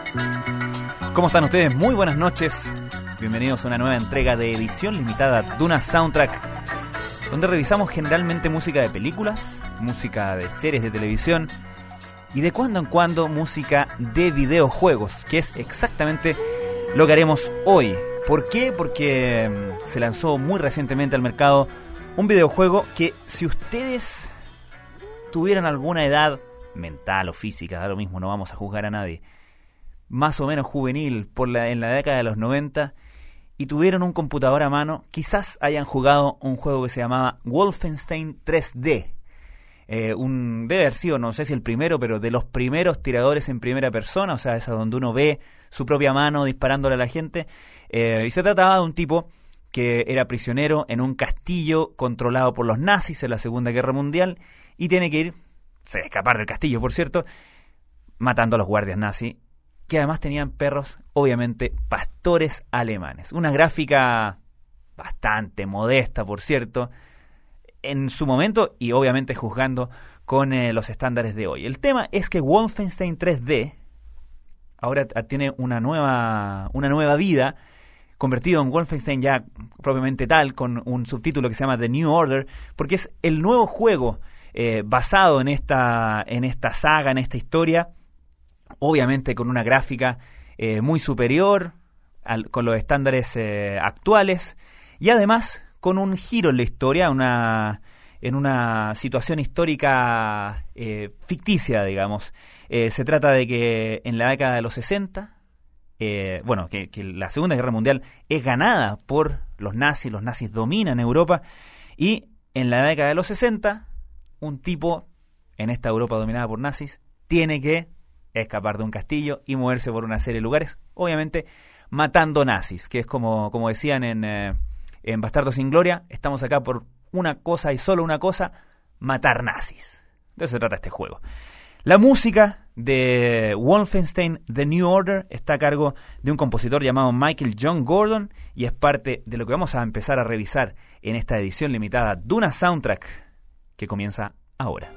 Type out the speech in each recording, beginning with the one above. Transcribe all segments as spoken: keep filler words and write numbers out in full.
¿Cómo están ustedes? Muy buenas noches. Bienvenidos a una nueva entrega de edición limitada Duna Soundtrack, donde revisamos generalmente música de películas, música de series de televisión y de cuando en cuando música de videojuegos, que es exactamente lo que haremos hoy. ¿Por qué? Porque se lanzó muy recientemente al mercado un videojuego que, si ustedes tuvieran alguna edad mental o física, da lo mismo, no vamos a juzgar a nadie, más o menos juvenil por la, en la década de los noventa, y tuvieron un computador a mano, quizás hayan jugado un juego que se llamaba Wolfenstein tres D. Eh, un, debe haber sido, no sé si el primero, pero de los primeros tiradores en primera persona, o sea, esa donde uno ve su propia mano disparándole a la gente. Eh, y se trataba de un tipo que era prisionero en un castillo controlado por los nazis en la Segunda Guerra Mundial, y tiene que ir, se escapar del castillo, por cierto, matando a los guardias nazis, que además tenían perros, obviamente, pastores alemanes. Una gráfica bastante modesta, por cierto, en su momento, y obviamente juzgando con eh, los estándares de hoy. El tema es que Wolfenstein tres D ahora tiene una nueva, una nueva vida, convertido en Wolfenstein ya propiamente tal, con un subtítulo que se llama The New Order, porque es el nuevo juego eh, basado en esta, en esta saga, en esta historia, obviamente con una gráfica eh, muy superior al, con los estándares eh, actuales, y además con un giro en la historia, una, en una situación histórica eh, ficticia, digamos. Eh, se trata de que en la década de los sesenta, eh, bueno, que, que la Segunda Guerra Mundial es ganada por los nazis, los nazis dominan Europa, y en la década de los sesenta, un tipo en esta Europa dominada por nazis tiene que escapar de un castillo y moverse por una serie de lugares, obviamente matando nazis, que es como, como decían en, eh, en Bastardos sin Gloria, estamos acá por una cosa y solo una cosa, matar nazis. De eso se trata este juego. La música de Wolfenstein The New Order está a cargo de un compositor llamado Michael John Gordon, y es parte de lo que vamos a empezar a revisar en esta edición limitada Duna Soundtrack, que comienza ahora.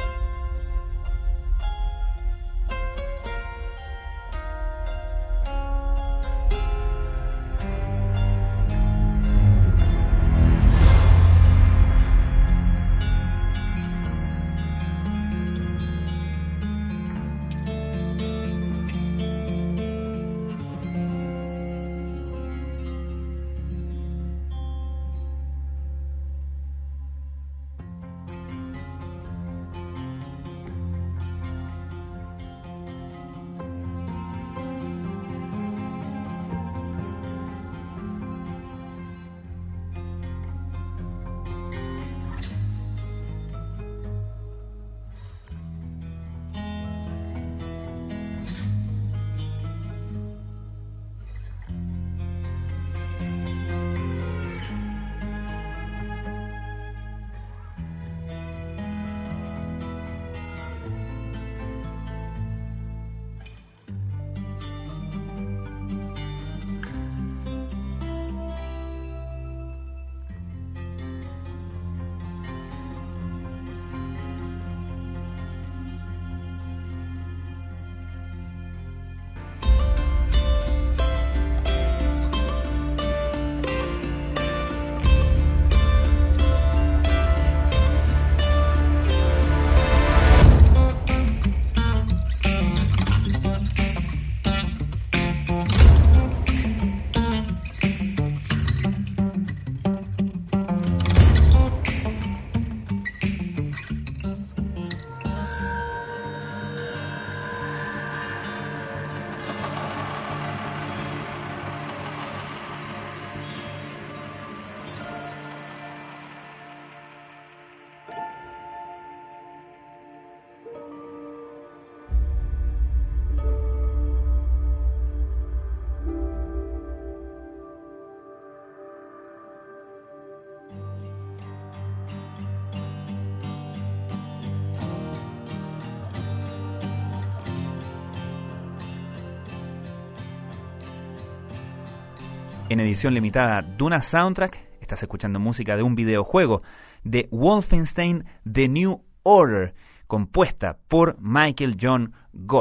En edición limitada Duna Soundtrack, estás escuchando música de un videojuego de Wolfenstein The New Order, compuesta por Michael John Gordon.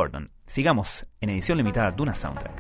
Sigamos en edición limitada Duna Soundtrack.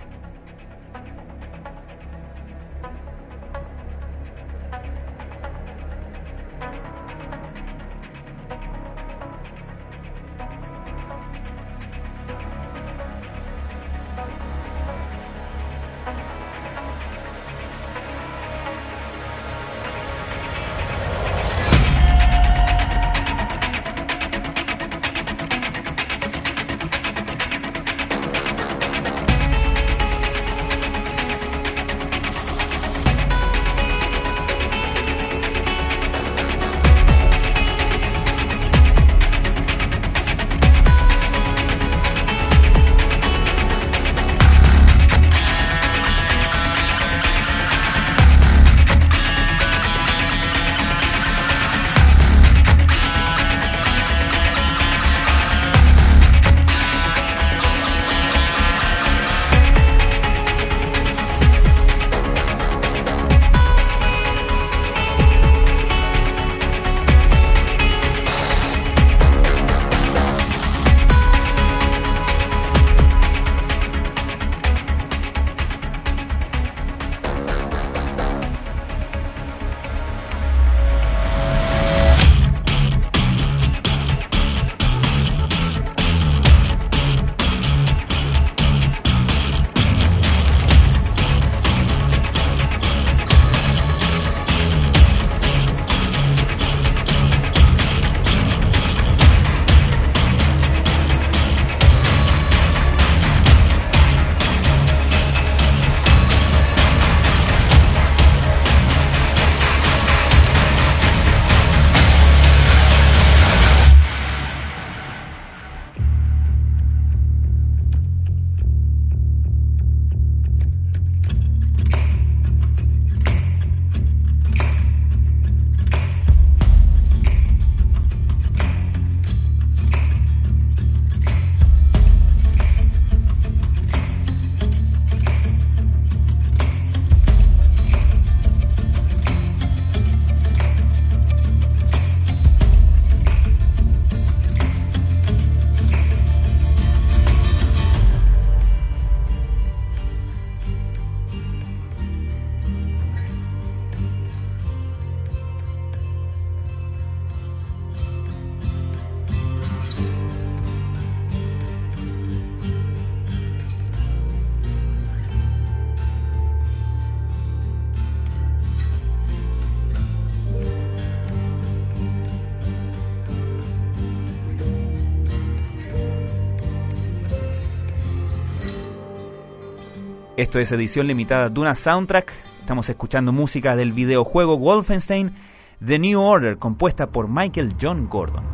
Esto es edición limitada Duna Soundtrack. Estamos escuchando música del videojuego Wolfenstein The New Order, compuesta por Michael John Gordon.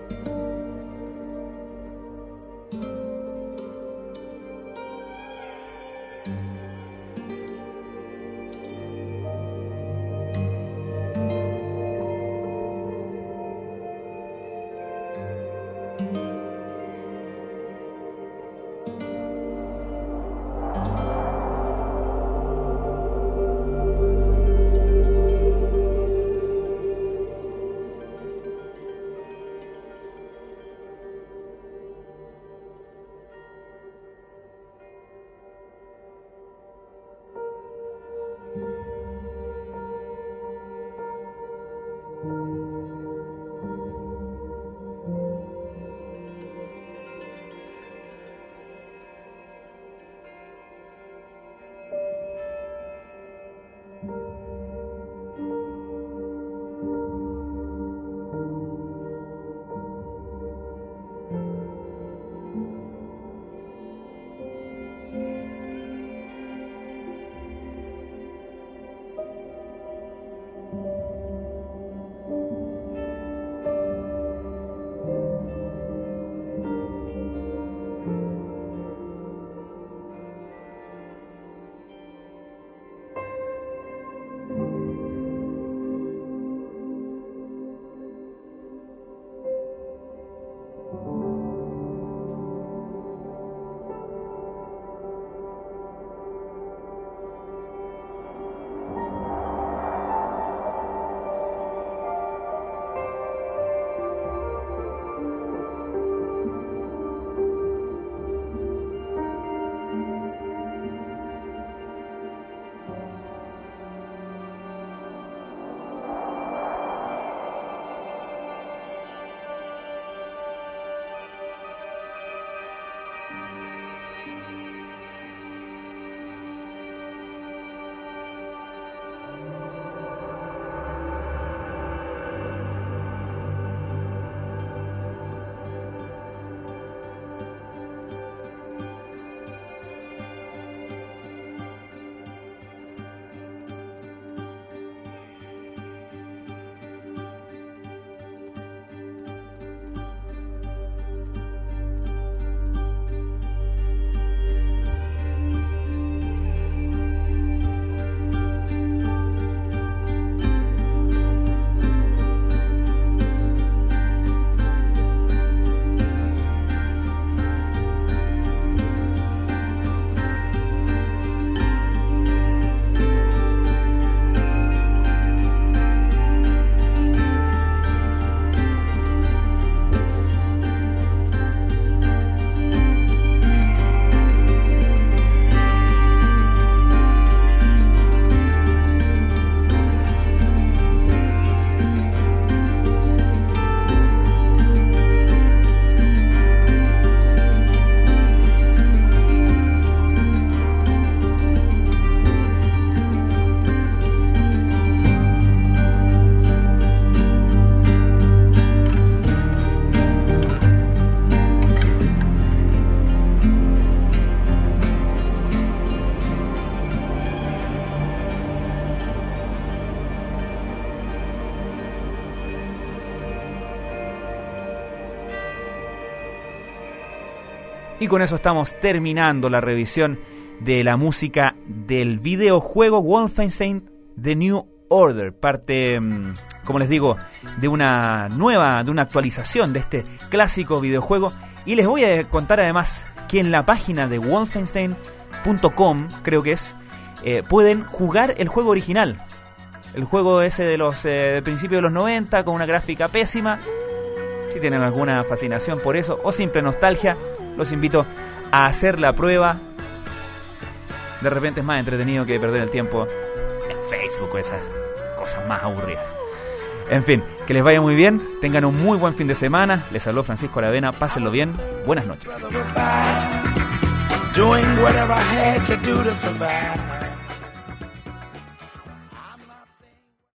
Y con eso estamos terminando la revisión de la música del videojuego Wolfenstein The New Order, parte, como les digo, de una nueva, de una actualización de este clásico videojuego. Y les voy a contar además que en la página de wolfenstein punto com, creo que es, eh, pueden jugar el juego original. El juego ese de los eh, principios de los noventa, con una gráfica pésima. Si tienen alguna fascinación por eso o simple nostalgia, los invito a hacer la prueba. De repente es más entretenido que perder el tiempo en Facebook o esas cosas más aburridas. En fin, que les vaya muy bien, tengan un muy buen fin de semana. Les habló Francisco Aravena, pásenlo bien, buenas noches. Doing whatever I had to do to survive.